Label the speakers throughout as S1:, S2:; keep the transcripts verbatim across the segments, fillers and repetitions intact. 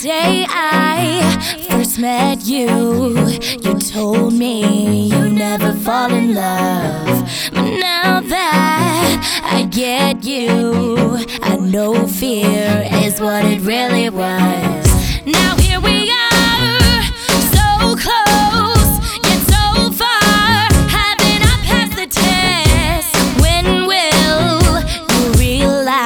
S1: day I first met you, you told me you never fall in love. But now that I get you, I know fear is what it really was. Now here we are, so close, yet so far. Haven't I passed the test? When will you realize?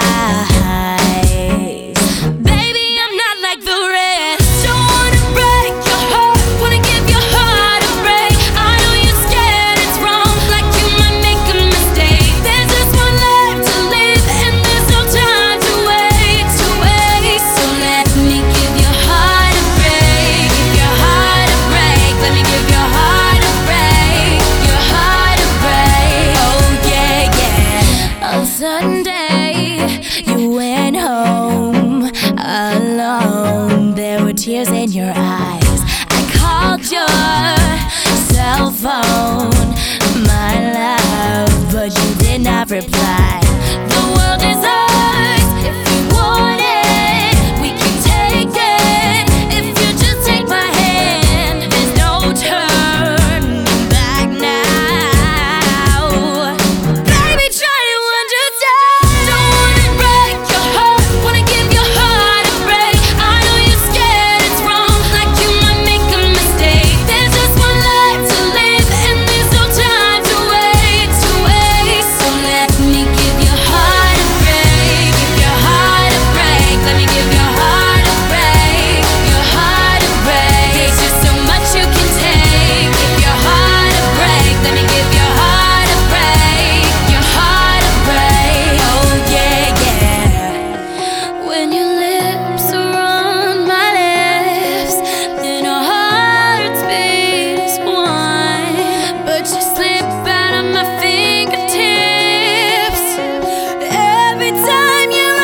S1: Baby, I'm not like the rest. Don't wanna break your heart, wanna give your heart a break. I know you're scared it's wrong, like you might make a mistake. There's just one life to live, and there's no time to wait, to wait. So let me give your heart a break, give your heart a break. Let me give your heart a break, your heart a break. Oh yeah, yeah. On Sunday, you went home alone. There were tears in your eyes. I called your cell phone, my love, but you did not reply. The world is ours if we want it. We can take it if you just take my hand. There's no turning back now. Baby, try to understand. Don't wanna break your heart, wanna give your heart a break. I know you're scared it's wrong, like you might make a mistake. There's just one life to live, and there's no time to wait, to wait. So let me give your heart a break, give your heart a break. Let me give your heart a break, your heart a break. There's just so much you can take. Give your heart a break. Let me give your heart a break, your heart a break. Oh yeah, yeah. When your lips are on my lips, then our hearts beat as one. But you slip out of my fingertips every time you're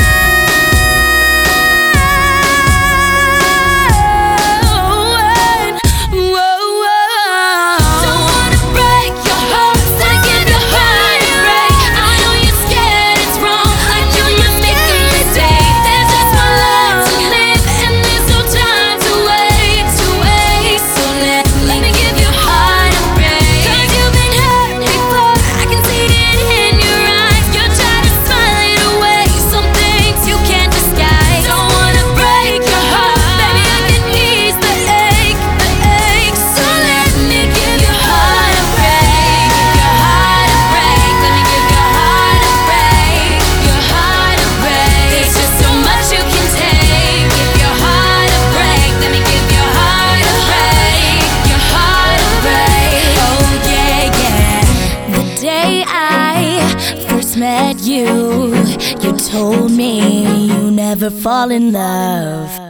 S1: on. Whoa, whoa. Don't wanna break your heart, wanna give your heart a break. I know you're scared it's wrong, like you might make a mistake. There's just one life to live, and there's no time to wait, to wait. So let me give your heart a break. 'Cause you've been hurt before, I can see it in your eyes. You're trying to smile it away, some things you can't disguise. Don't wanna break your heart, baby, I can ease the ache, the ache. So let me give your heart a break, give your heart a break. Let me give your heart a break, your heart a break. There's just so much you can take. Give your heart a break. Let me give your heart a break, your heart a break. Oh yeah, yeah. The day I first met you, you told me you never fall in love.